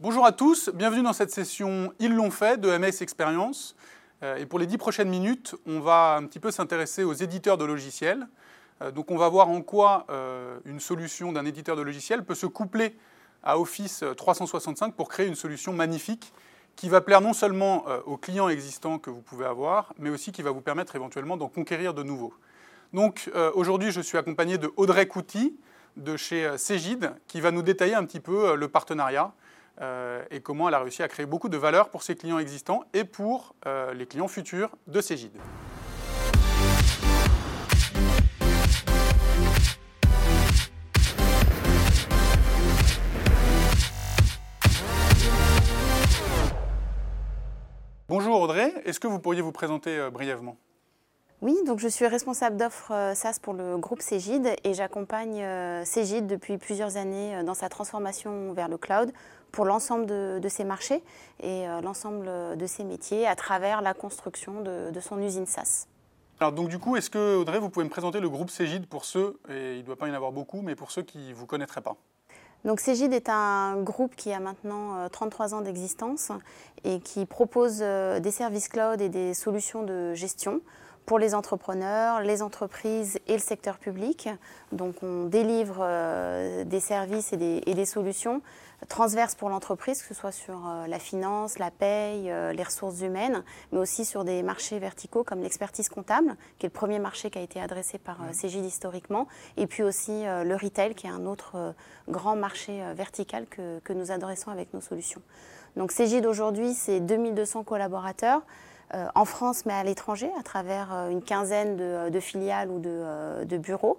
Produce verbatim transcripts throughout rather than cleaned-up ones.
Bonjour à tous, bienvenue dans cette session « Ils l'ont fait » de M S Experience. Et pour les dix prochaines minutes, on va un petit peu s'intéresser aux éditeurs de logiciels. Donc on va voir en quoi une solution d'un éditeur de logiciels peut se coupler à Office trois cent soixante-cinq pour créer une solution magnifique qui va plaire non seulement aux clients existants que vous pouvez avoir, mais aussi qui va vous permettre éventuellement d'en conquérir de nouveaux. Donc aujourd'hui, je suis accompagné de Audrey Couty de chez Cegid, qui va nous détailler un petit peu le partenariat euh, et comment elle a réussi à créer beaucoup de valeur pour ses clients existants et pour euh, les clients futurs de Cegid. Bonjour Audrey, est-ce que vous pourriez vous présenter euh, brièvement ? Oui, donc je suis responsable d'offres euh, SaaS pour le groupe Cegid et j'accompagne euh, Cegid depuis plusieurs années euh, dans sa transformation vers le cloud pour l'ensemble de, de ses marchés et euh, l'ensemble de ses métiers à travers la construction de, de son usine SaaS. Alors donc du coup, est-ce que Audrey, vous pouvez me présenter le groupe Cegid pour ceux, et il ne doit pas y en avoir beaucoup, mais pour ceux qui ne vous connaîtraient pas ? Donc Cegid est un groupe qui a maintenant trente-trois ans d'existence et qui propose des services cloud et des solutions de gestion pour les entrepreneurs, les entreprises et le secteur public. Donc on délivre des services et des, et des solutions transverses pour l'entreprise, que ce soit sur la finance, la paye, les ressources humaines, mais aussi sur des marchés verticaux comme l'expertise comptable, qui est le premier marché qui a été adressé par Cegid historiquement, et puis aussi le retail, qui est un autre grand marché vertical que, que nous adressons avec nos solutions. Donc Cegid aujourd'hui, c'est deux mille deux cents collaborateurs, Euh, en France, mais à l'étranger, à travers euh, une quinzaine de, de filiales ou de, euh, de bureaux.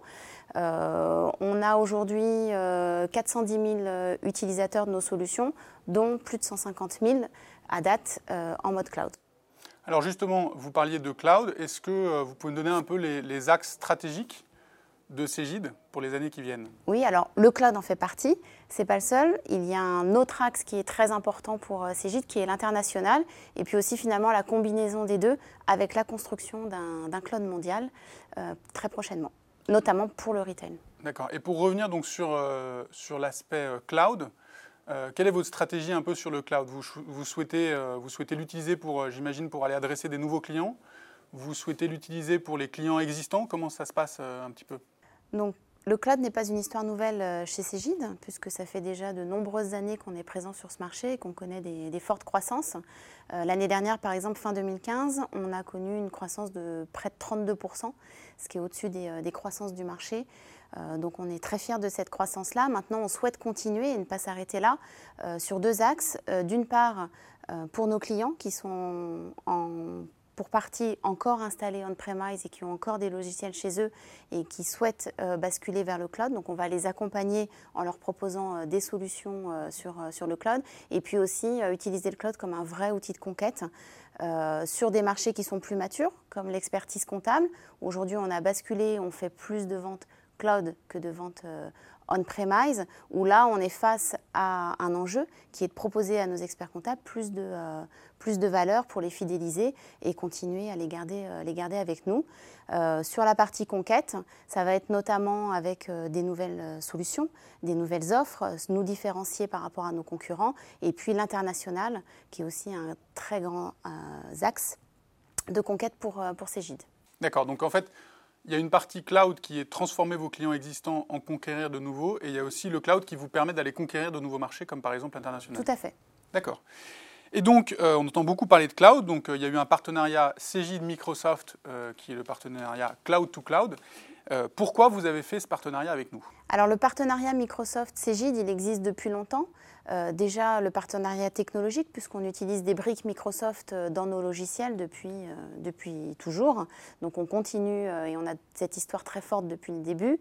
Euh, on a aujourd'hui euh, quatre cent dix mille euh, utilisateurs de nos solutions, dont plus de cent cinquante mille à date euh, en mode cloud. Alors justement, vous parliez de cloud. Est-ce que euh, vous pouvez nous donner un peu les, les axes stratégiques de Cegid pour les années qui viennent? Oui, alors le cloud en fait partie, c'est pas le seul. Il y a un autre axe qui est très important pour Cegid, qui est l'international, et puis aussi finalement la combinaison des deux avec la construction d'un, d'un cloud mondial euh, très prochainement, notamment pour le retail. D'accord. Et pour revenir donc sur, euh, sur l'aspect euh, cloud, euh, quelle est votre stratégie un peu sur le cloud? Vous, vous souhaitez, euh, vous souhaitez l'utiliser pour, euh, j'imagine, pour aller adresser des nouveaux clients? Vous souhaitez l'utiliser pour les clients existants? Comment ça se passe euh, un petit peu? Donc, le cloud n'est pas une histoire nouvelle chez Cegid, puisque ça fait déjà de nombreuses années qu'on est présent sur ce marché et qu'on connaît des, des fortes croissances. Euh, l'année dernière, par exemple, fin deux mille quinze, on a connu une croissance de près de trente-deux pour cent, ce qui est au-dessus des, des croissances du marché. Euh, donc on est très fiers de cette croissance-là. Maintenant, on souhaite continuer et ne pas s'arrêter là euh, sur deux axes. Euh, d'une part, euh, pour nos clients qui sont en pour partie encore installés on-premise et qui ont encore des logiciels chez eux et qui souhaitent euh, basculer vers le cloud. Donc on va les accompagner en leur proposant euh, des solutions euh, sur, euh, sur le cloud et puis aussi euh, utiliser le cloud comme un vrai outil de conquête euh, sur des marchés qui sont plus matures, comme l'expertise comptable. Aujourd'hui, on a basculé, on fait plus de ventes cloud que de ventes euh, on-premise, où là, on est face à un enjeu qui est de proposer à nos experts comptables plus de, euh, plus de valeur pour les fidéliser et continuer à les garder, euh, les garder avec nous. Euh, sur la partie conquête, ça va être notamment avec euh, des nouvelles euh, solutions, des nouvelles offres, euh, nous différencier par rapport à nos concurrents, et puis l'international, qui est aussi un très grand euh, axe de conquête pour, euh, pour Cegid. D'accord, donc en fait, il y a une partie cloud qui est transformer vos clients existants en conquérir de nouveaux, et il y a aussi le cloud qui vous permet d'aller conquérir de nouveaux marchés, comme par exemple l'international. Tout à fait. D'accord. Et donc, euh, on entend beaucoup parler de cloud. Donc, euh, il y a eu un partenariat Cegid-Microsoft, euh, qui est le partenariat Cloud to Cloud. Euh, pourquoi vous avez fait ce partenariat avec nous? Alors, le partenariat Microsoft-Cegid, il existe depuis longtemps. Euh, déjà, le partenariat technologique, puisqu'on utilise des briques Microsoft dans nos logiciels depuis, euh, depuis toujours. Donc, on continue euh, et on a cette histoire très forte depuis le début.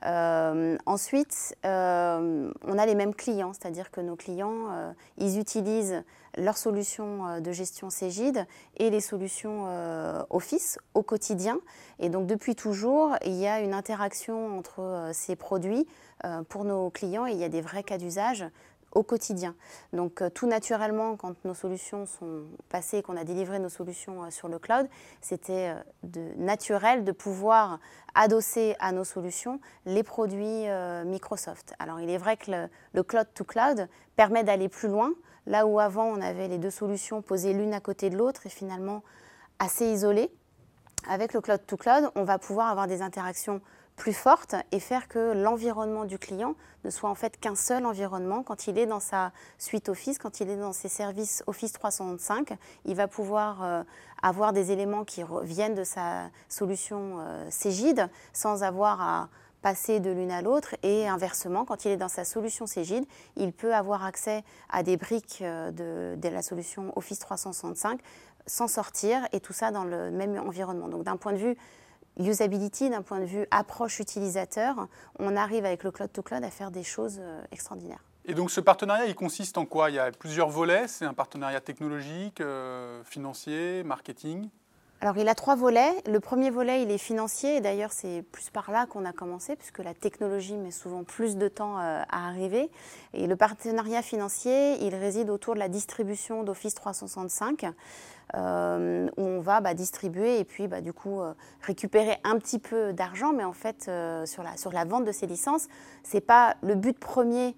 Euh, ensuite, euh, on a les mêmes clients, c'est-à-dire que nos clients, euh, ils utilisent leurs solutions de gestion Cegid et les solutions euh, Office au quotidien. Et donc, depuis toujours, il y a une interaction entre euh, ces produits euh, pour nos clients et il y a des vrais cas d'usage au quotidien. Donc euh, tout naturellement, quand nos solutions sont passées, qu'on a délivré nos solutions euh, sur le cloud, c'était euh, de, naturel de pouvoir adosser à nos solutions les produits euh, Microsoft. Alors il est vrai que le, le cloud to cloud permet d'aller plus loin, là où avant on avait les deux solutions posées l'une à côté de l'autre et finalement assez isolées. Avec le cloud to cloud, on va pouvoir avoir des interactions plus forte et faire que l'environnement du client ne soit en fait qu'un seul environnement. Quand il est dans sa suite Office, quand il est dans ses services Office trois cent soixante-cinq, il va pouvoir euh, avoir des éléments qui viennent de sa solution euh, Cegid sans avoir à passer de l'une à l'autre, et inversement, quand il est dans sa solution Cegid, il peut avoir accès à des briques de, de la solution Office trois cent soixante-cinq sans sortir, et tout ça dans le même environnement. Donc d'un point de vue usability, d'un point de vue approche utilisateur, on arrive avec le cloud to cloud à faire des choses extraordinaires. Et donc ce partenariat, il consiste en quoi? Il y a plusieurs volets, c'est un partenariat technologique, euh, financier, marketing. Alors il a trois volets. Le premier volet, il est financier, et d'ailleurs c'est plus par là qu'on a commencé, puisque la technologie met souvent plus de temps euh, à arriver. Et le partenariat financier, il réside autour de la distribution d'Office trois cent soixante-cinq, euh, où on va bah, distribuer et puis bah, du coup euh, récupérer un petit peu d'argent, mais en fait euh, sur, la, sur la vente de ces licences, c'est pas le but premier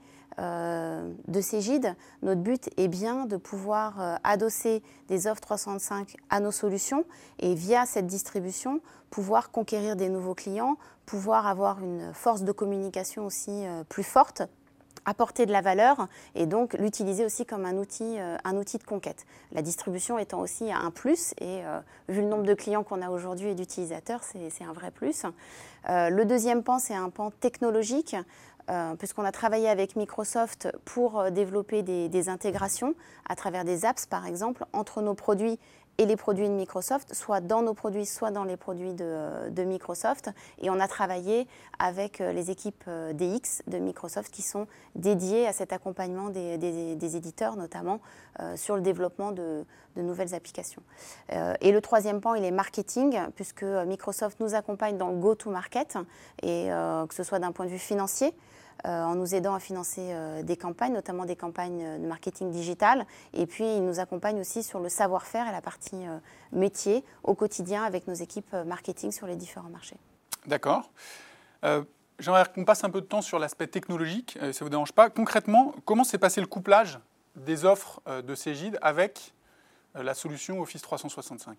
Euh, de Cegid. Notre but est bien de pouvoir euh, adosser des offres trois cent soixante-cinq à nos solutions et via cette distribution, pouvoir conquérir des nouveaux clients, pouvoir avoir une force de communication aussi euh, plus forte, apporter de la valeur et donc l'utiliser aussi comme un outil, euh, un outil de conquête. La distribution étant aussi un plus et euh, vu le nombre de clients qu'on a aujourd'hui et d'utilisateurs, c'est, c'est un vrai plus. Euh, le deuxième pan, c'est un pan technologique. Euh, puisqu'on a travaillé avec Microsoft pour euh, développer des, des intégrations à travers des apps, par exemple, entre nos produits et les produits de Microsoft, soit dans nos produits, soit dans les produits de, de Microsoft. Et on a travaillé avec euh, les équipes euh, D X de Microsoft qui sont dédiées à cet accompagnement des, des, des éditeurs, notamment euh, sur le développement de, de nouvelles applications. Euh, et le troisième pan, il est marketing, puisque Microsoft nous accompagne dans le go-to-market, et euh, que ce soit d'un point de vue financier, Euh, en nous aidant à financer euh, des campagnes, notamment des campagnes de marketing digital. Et puis, il nous accompagne aussi sur le savoir-faire et la partie euh, métier au quotidien avec nos équipes marketing sur les différents marchés. D'accord. Euh, j'aimerais qu'on passe un peu de temps sur l'aspect technologique, euh, ça ne vous dérange pas. Concrètement, comment s'est passé le couplage des offres euh, de Cegid avec euh, la solution Office trois cent soixante-cinq?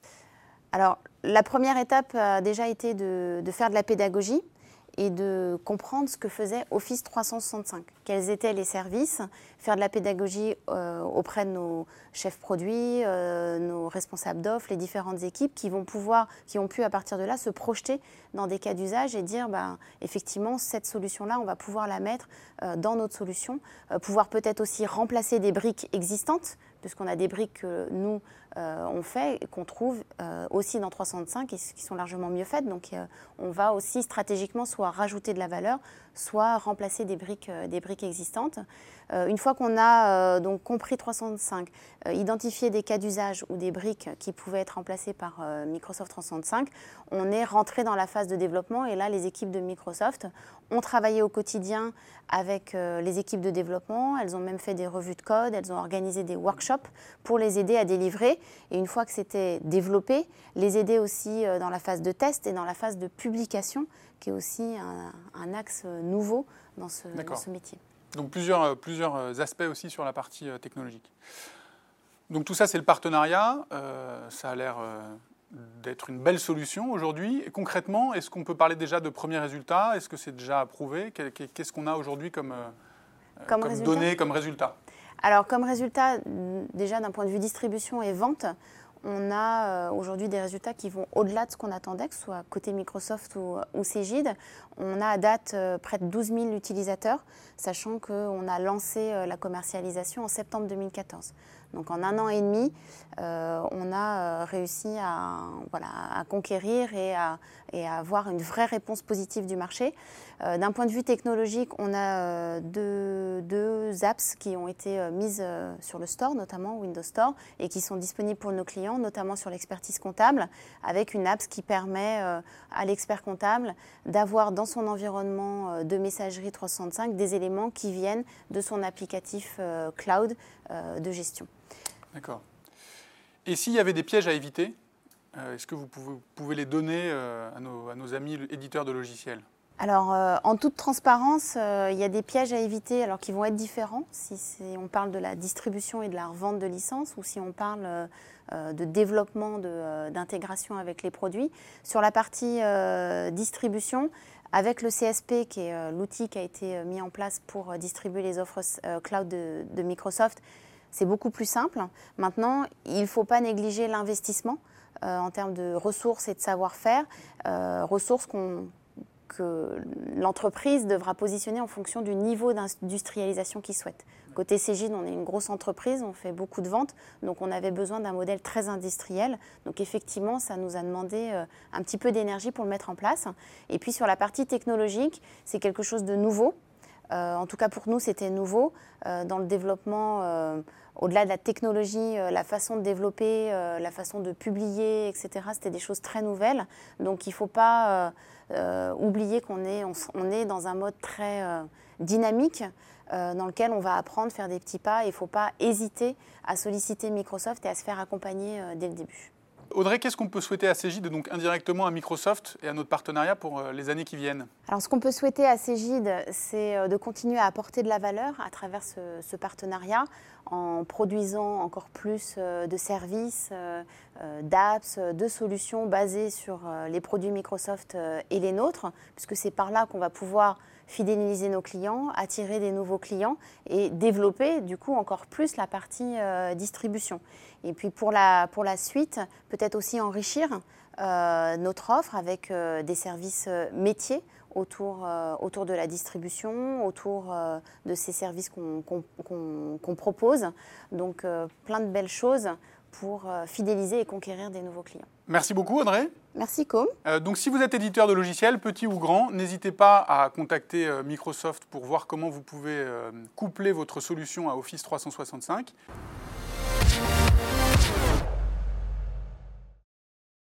Alors, la première étape a déjà été de, de faire de la pédagogie et de comprendre ce que faisait Office trois cent soixante-cinq, quels étaient les services, faire de la pédagogie euh, auprès de nos chefs produits, euh, nos responsables d'offres, les différentes équipes qui vont pouvoir, qui ont pu à partir de là se projeter dans des cas d'usage et dire bah, effectivement cette solution-là, on va pouvoir la mettre euh, dans notre solution, euh, pouvoir peut-être aussi remplacer des briques existantes, puisqu'on a des briques que nous, euh, on fait et qu'on trouve euh, aussi dans trois cent soixante-cinq et qui sont largement mieux faites. Donc euh, on va aussi stratégiquement soit rajouter de la valeur, soit remplacer des briques, euh, des briques existantes. Euh, une fois qu'on a euh, donc compris trois cent soixante-cinq, euh, identifié des cas d'usage ou des briques qui pouvaient être remplacées par euh, Microsoft trois cent soixante-cinq, on est rentré dans la phase de développement et là les équipes de Microsoft ont travaillé au quotidien avec euh, les équipes de développement. Elles ont même fait des revues de code, elles ont organisé des workshops pour les aider à délivrer. Et une fois que c'était développé, les aider aussi euh, dans la phase de test et dans la phase de publication, qui est aussi un, un axe nouveau dans ce, dans ce métier. Donc plusieurs, plusieurs aspects aussi sur la partie euh, technologique. Donc tout ça, c'est le partenariat. Euh, ça a l'air euh, d'être une belle solution aujourd'hui. Et concrètement, est-ce qu'on peut parler déjà de premiers résultats? Est-ce que c'est déjà approuvé? Qu'est-ce qu'on a aujourd'hui comme, euh, comme, comme données, comme résultat? Alors comme résultat, déjà d'un point de vue distribution et vente, on a euh, aujourd'hui des résultats qui vont au-delà de ce qu'on attendait, que ce soit côté Microsoft ou, ou Cegid. On a à date euh, près de douze mille utilisateurs, sachant qu'on a lancé euh, la commercialisation en septembre deux mille quatorze. Donc en un an et demi, euh, on a euh, réussi à, voilà, à conquérir et à, et à avoir une vraie réponse positive du marché. Euh, d'un point de vue technologique, on a euh, deux, deux apps qui ont été euh, mises euh, sur le store, notamment Windows Store, et qui sont disponibles pour nos clients, notamment sur l'expertise comptable, avec une app qui permet euh, à l'expert comptable d'avoir dans son environnement euh, de messagerie trois cent soixante-cinq des éléments qui viennent de son applicatif euh, cloud euh, de gestion. D'accord. Et s'il y avait des pièges à éviter, euh, est-ce que vous pouvez, vous pouvez les donner euh, à, nos, à nos amis éditeurs de logiciels ? Alors, euh, en toute transparence, euh, il y a des pièges à éviter alors qui vont être différents si on parle de la distribution et de la revente de licences ou si on parle euh, de développement de, euh, d'intégration avec les produits. Sur la partie euh, distribution, avec le C S P, qui est euh, l'outil qui a été mis en place pour euh, distribuer les offres euh, cloud de, de Microsoft, c'est beaucoup plus simple. Maintenant, il ne faut pas négliger l'investissement euh, en termes de ressources et de savoir-faire, euh, ressources qu'on que l'entreprise devra positionner en fonction du niveau d'industrialisation qu'il souhaite. Côté Cegid, on est une grosse entreprise, on fait beaucoup de ventes, donc on avait besoin d'un modèle très industriel. Donc effectivement, ça nous a demandé un petit peu d'énergie pour le mettre en place. Et puis sur la partie technologique, c'est quelque chose de nouveau. Euh, en tout cas pour nous, c'était nouveau. Euh, dans le développement, euh, au-delà de la technologie, euh, la façon de développer, euh, la façon de publier, et cetera, c'était des choses très nouvelles. Donc il ne faut pas... Euh, Euh, oublier qu'on est, on, on est dans un mode très euh, dynamique euh, dans lequel on va apprendre, faire des petits pas et il ne faut pas hésiter à solliciter Microsoft et à se faire accompagner euh, dès le début. Audrey, qu'est-ce qu'on peut souhaiter à Cegid et donc indirectement à Microsoft et à notre partenariat pour euh, les années qui viennent ? Alors, ce qu'on peut souhaiter à Cegid, c'est euh, de continuer à apporter de la valeur à travers ce, ce partenariat en produisant encore plus euh, de services, euh, euh, d'apps, de solutions basées sur euh, les produits Microsoft euh, et les nôtres, puisque c'est par là qu'on va pouvoir fidéliser nos clients, attirer des nouveaux clients et développer du coup encore plus la partie euh, distribution. Et puis pour la, pour la suite, peut-être aussi enrichir euh, notre offre avec euh, des services euh, métiers autour, euh, autour de la distribution, autour euh, de ces services qu'on qu'on, qu'on, qu'on propose. Donc euh, plein de belles choses pour euh, fidéliser et conquérir des nouveaux clients. Merci beaucoup Audrey. Merci Com. Euh, donc si vous êtes éditeur de logiciels, petit ou grand, n'hésitez pas à contacter euh, Microsoft pour voir comment vous pouvez euh, coupler votre solution à Office trois cent soixante-cinq.